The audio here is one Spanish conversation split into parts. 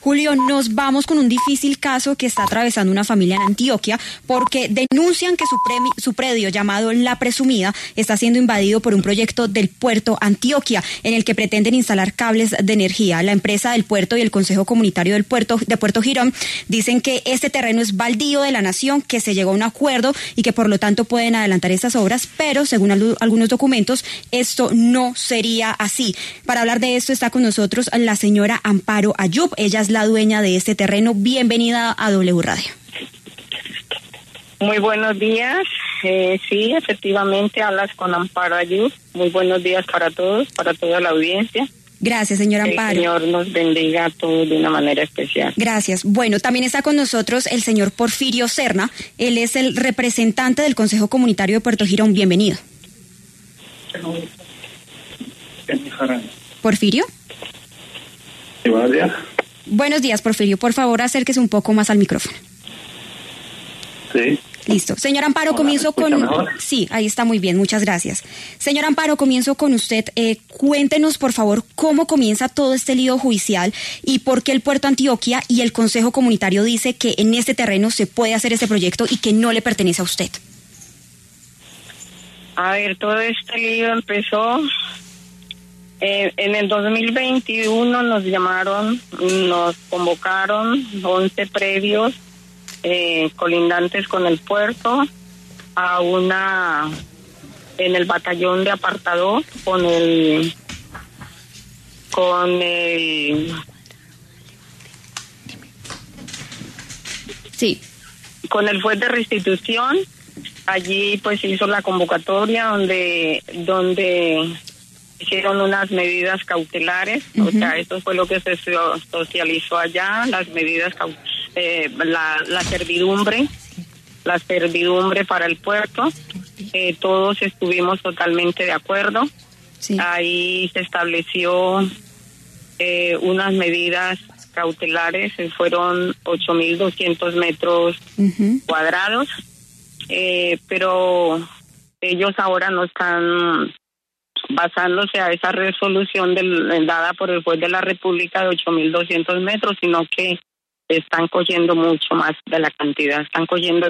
Julio, nos vamos con un difícil caso que está atravesando una familia en Antioquia porque denuncian que su predio llamado La Presumida está siendo invadido por un proyecto del Puerto Antioquia en el que pretenden instalar cables de energía. La empresa del puerto y el Consejo Comunitario del Puerto de Puerto Girón dicen que este terreno es baldío de la nación, que se llegó a un acuerdo y que por lo tanto pueden adelantar estas obras, pero según algunos documentos esto no sería así. Para hablar de esto está con nosotros la señora Amparo Ayub, ella es la dueña de este terreno. Bienvenida a W Radio. Muy buenos días, sí, efectivamente hablas con Amparo Ayub. Muy buenos días para todos, para toda la audiencia. Gracias, señora Amparo. El Señor nos bendiga a todos de una manera especial. Gracias. Bueno, también está con nosotros el señor Porfirio Serna. Él es el representante del Consejo Comunitario de Puerto Girón. Bienvenido. ¿Porfirio? Sí, buenos días. Buenos días, Porfirio. Por favor, acérquese un poco más al micrófono. Sí. Listo. Señor Amparo, Hola, comienzo con... mejor? Sí, ahí está muy bien, muchas gracias. Señor Amparo, comienzo con usted. Cuéntenos, por favor, cómo comienza todo este lío judicial y por qué el Puerto Antioquia y el Consejo Comunitario dice que en este terreno se puede hacer este proyecto y que no le pertenece a usted. A ver, todo este lío empezó en el 2021, nos llamaron, nos convocaron 11 predios colindantes con el puerto en el batallón de apartado con el Sí. Con el juez de restitución. Allí pues se hizo la convocatoria donde hicieron unas medidas cautelares. O sea, eso fue lo que se socializó allá, las medidas la servidumbre para el puerto. Todos estuvimos totalmente de acuerdo. Sí. Ahí se estableció unas medidas cautelares, fueron 8.200 metros cuadrados, pero ellos ahora no están basándose a esa resolución dada por el juez de la República de 8.200 metros, sino que están cogiendo mucho más de la cantidad, están cogiendo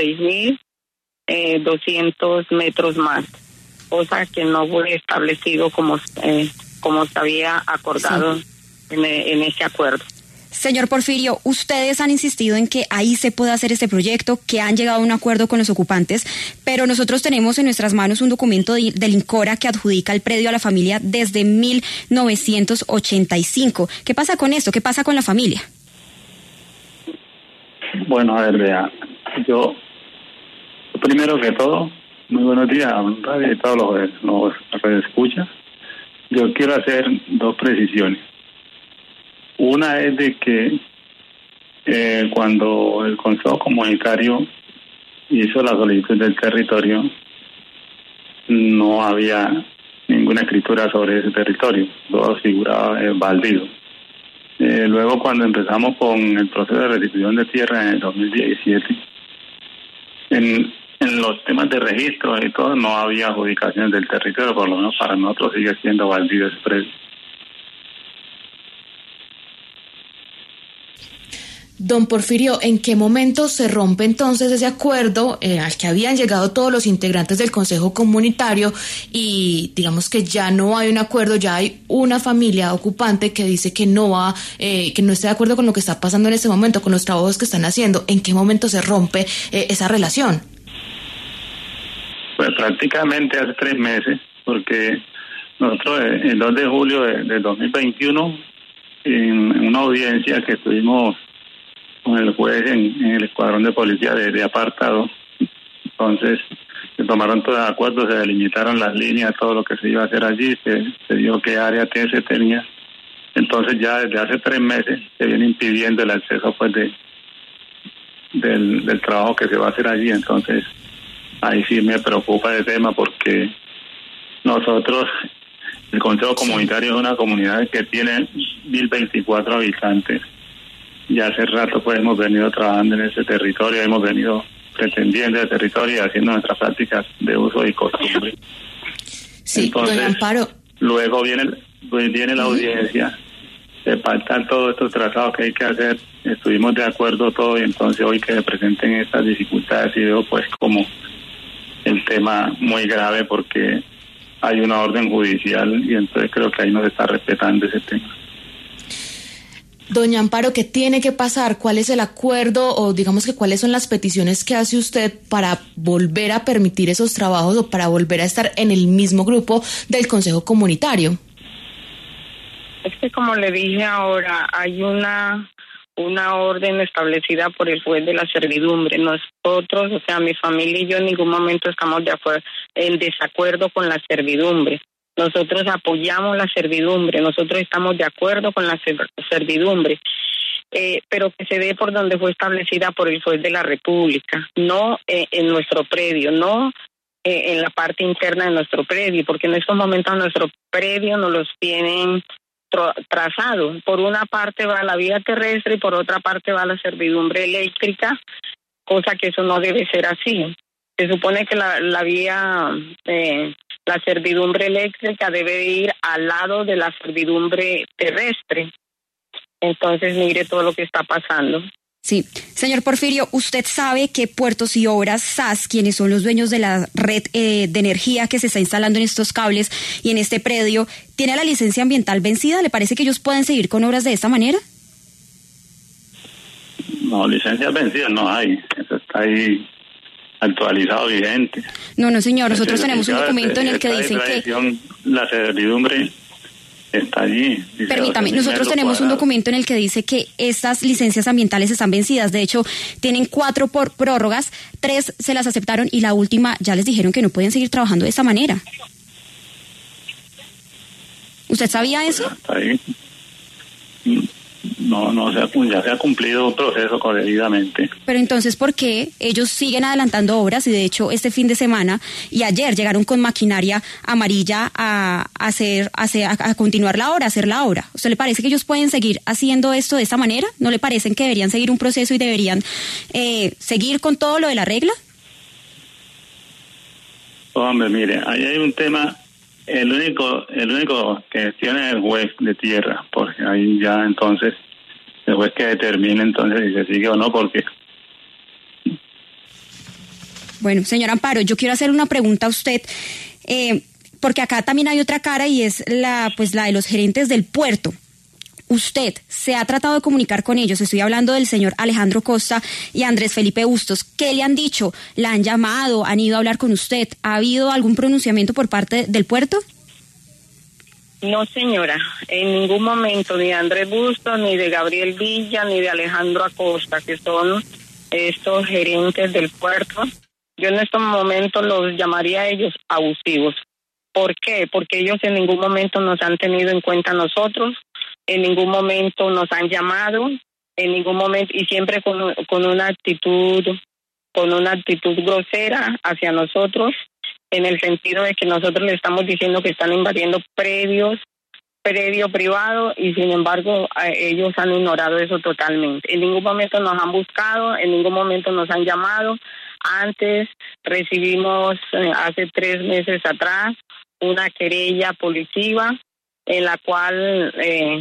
16.200 metros más, cosa que no fue establecido como se había acordado en ese acuerdo. Señor Porfirio, ustedes han insistido en que ahí se puede hacer este proyecto, que han llegado a un acuerdo con los ocupantes, pero nosotros tenemos en nuestras manos un documento del INCORA que adjudica el predio a la familia desde 1985. ¿Qué pasa con esto? ¿Qué pasa con la familia? Bueno, a ver, vea, yo, primero que todo, muy buenos días a Radio y todos los escuchas. Yo quiero hacer dos precisiones. Una es de que cuando el Consejo Comunitario hizo la solicitud del territorio, no había ninguna escritura sobre ese territorio, todo figuraba baldío. Luego, cuando empezamos con el proceso de restitución de tierra en el 2017, en los temas de registro y todo, no había adjudicaciones del territorio, por lo menos para nosotros sigue siendo baldío ese predio. Don Porfirio, ¿en qué momento se rompe entonces ese acuerdo al que habían llegado todos los integrantes del Consejo Comunitario y digamos que ya no hay un acuerdo, ya hay una familia ocupante que dice que no va, que no está de acuerdo con lo que está pasando en este momento, con los trabajos que están haciendo? ¿En qué momento se rompe esa relación? Pues prácticamente hace 3 meses, porque nosotros el 2 de julio de 2021, en una audiencia que estuvimos con el juez en el escuadrón de policía de apartado, entonces se tomaron todos los acuerdos, se delimitaron las líneas, todo lo que se iba a hacer allí, se dio qué área se tenía. Entonces ya desde hace 3 meses se viene impidiendo el acceso pues del trabajo que se va a hacer allí. Entonces ahí sí me preocupa el tema, porque nosotros, el Consejo Comunitario es una comunidad que tiene 1.024 habitantes. Ya hace rato pues hemos venido trabajando en ese territorio, hemos venido pretendiendo el territorio y haciendo nuestras prácticas de uso y costumbre. Sí, entonces, doña Amparo. Luego viene la audiencia, se faltan todos estos trazados que hay que hacer. Estuvimos de acuerdo todos y entonces hoy que se presenten estas dificultades y veo pues como el tema muy grave porque hay una orden judicial y entonces creo que ahí no se está respetando ese tema. Doña Amparo, ¿qué tiene que pasar? ¿Cuál es el acuerdo o digamos que cuáles son las peticiones que hace usted para volver a permitir esos trabajos o para volver a estar en el mismo grupo del Consejo Comunitario? Es que como le dije ahora, hay una orden establecida por el juez de la servidumbre. Nosotros, o sea, mi familia y yo en ningún momento estamos en desacuerdo con la servidumbre. Nosotros apoyamos la servidumbre, nosotros estamos de acuerdo con la servidumbre, pero que se dé por donde fue establecida por el juez de la República, no en nuestro predio, no en la parte interna de nuestro predio, porque en estos momentos nuestro predio nos los tienen trazado. Por una parte va la vía terrestre y por otra parte va la servidumbre eléctrica, cosa que eso no debe ser así. Se supone que la vía... la servidumbre eléctrica debe ir al lado de la servidumbre terrestre. Entonces, mire todo lo que está pasando. Sí. Señor Porfirio, ¿usted sabe que Puertos y Obras SAS, quienes son los dueños de la red de energía que se está instalando en estos cables y en este predio, tiene la licencia ambiental vencida? ¿Le parece que ellos pueden seguir con obras de esta manera? No, licencias vencidas no hay. Eso está ahí actualizado, vigente. No, señor, nosotros tenemos un documento en el que dicen que... La servidumbre está allí. Permítame, nosotros tenemos un documento en el que dice que estas licencias ambientales están vencidas. De hecho, tienen 4 por prórrogas, 3 se las aceptaron y la última ya les dijeron que no pueden seguir trabajando de esta manera. ¿Usted sabía eso? Está ahí. No, ya se ha cumplido un proceso debidamente. Pero entonces, ¿por qué ellos siguen adelantando obras? Y de hecho, este fin de semana y ayer llegaron con maquinaria amarilla a continuar la obra, a hacer la obra. ¿Usted le parece que ellos pueden seguir haciendo esto de esta manera? ¿No le parecen que deberían seguir un proceso y deberían seguir con todo lo de la regla? Hombre, mire, ahí hay un tema. El único que tiene el juez de tierra, porque ahí ya entonces el juez que determine entonces si se sigue o no, porque... Bueno, señor Amparo, yo quiero hacer una pregunta a usted, porque acá también hay otra cara y es la de los gerentes del puerto. ¿Usted se ha tratado de comunicar con ellos? Estoy hablando del señor Alejandro Costa y Andrés Felipe Bustos. ¿Qué le han dicho? ¿La han llamado? ¿Han ido a hablar con usted? ¿Ha habido algún pronunciamiento por parte del puerto? No, señora. En ningún momento, ni de Andrés Bustos, ni de Gabriel Villa, ni de Alejandro Acosta, que son estos gerentes del puerto. Yo en estos momentos los llamaría a ellos abusivos. ¿Por qué? Porque ellos en ningún momento nos han tenido en cuenta a nosotros. En ningún momento nos han llamado, en ningún momento, y siempre con una actitud grosera hacia nosotros, en el sentido de que nosotros le estamos diciendo que están invadiendo predio privado, y sin embargo ellos han ignorado eso totalmente. En ningún momento nos han buscado, en ningún momento nos han llamado. Antes recibimos, hace 3 meses atrás, una querella policiva en la cual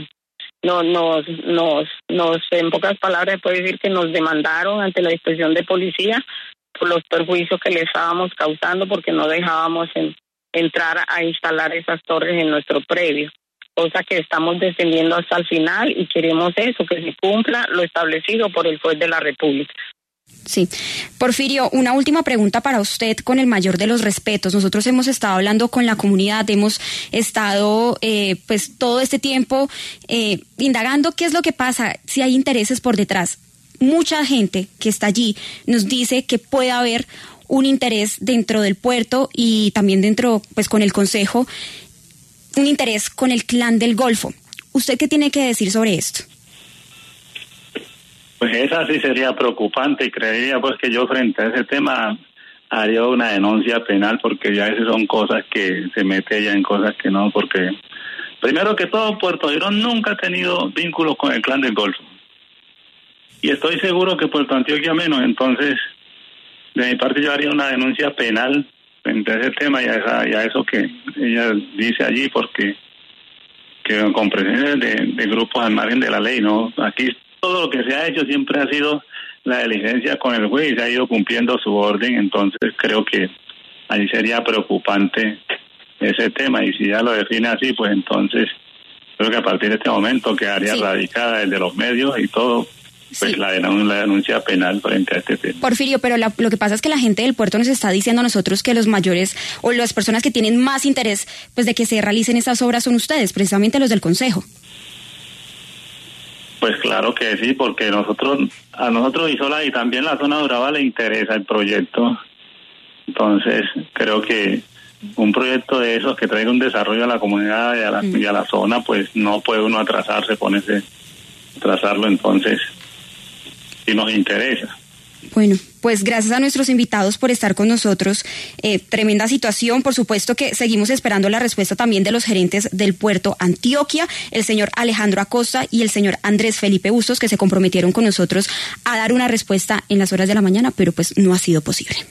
nos en pocas palabras puede decir que nos demandaron ante la inspección de policía por los perjuicios que le estábamos causando porque no dejábamos entrar a instalar esas torres en nuestro predio, cosa que estamos defendiendo hasta el final y queremos eso, que se cumpla lo establecido por el juez de la República. Sí. Porfirio, una última pregunta para usted con el mayor de los respetos. Nosotros hemos estado hablando con la comunidad, hemos estado pues todo este tiempo indagando qué es lo que pasa, si hay intereses por detrás. Mucha gente que está allí nos dice que puede haber un interés dentro del puerto y también dentro, pues con el consejo, un interés con el clan del Golfo. ¿Usted qué tiene que decir sobre esto? Pues esa sí sería preocupante y creería pues que yo frente a ese tema haría una denuncia penal porque ya esas son cosas que se mete ya en cosas que no, porque primero que todo Puerto Girón nunca ha tenido vínculos con el clan del Golfo y estoy seguro que Puerto Antioquia menos. Entonces de mi parte yo haría una denuncia penal frente a ese tema y a eso que ella dice allí, porque que con presencia de grupos al margen de la ley, ¿no? Aquí todo lo que se ha hecho siempre ha sido la diligencia con el juez y se ha ido cumpliendo su orden, entonces creo que ahí sería preocupante ese tema, y si ya lo define así, pues entonces creo que a partir de este momento quedaría radicada desde los medios y todo, pues la denuncia penal frente a este tema. Porfirio, pero lo que pasa es que la gente del puerto nos está diciendo a nosotros que los mayores o las personas que tienen más interés pues de que se realicen estas obras son ustedes, precisamente los del Consejo. Pues claro que sí, porque a nosotros y también la zona de Urabá le interesa el proyecto. Entonces creo que un proyecto de esos que traiga un desarrollo a la comunidad y a la zona, pues no puede uno atrasarse, atrasarlo, entonces sí nos interesa. Bueno, pues gracias a nuestros invitados por estar con nosotros. Tremenda situación, por supuesto que seguimos esperando la respuesta también de los gerentes del puerto Antioquia, el señor Alejandro Acosta y el señor Andrés Felipe Bustos, que se comprometieron con nosotros a dar una respuesta en las horas de la mañana, pero pues no ha sido posible.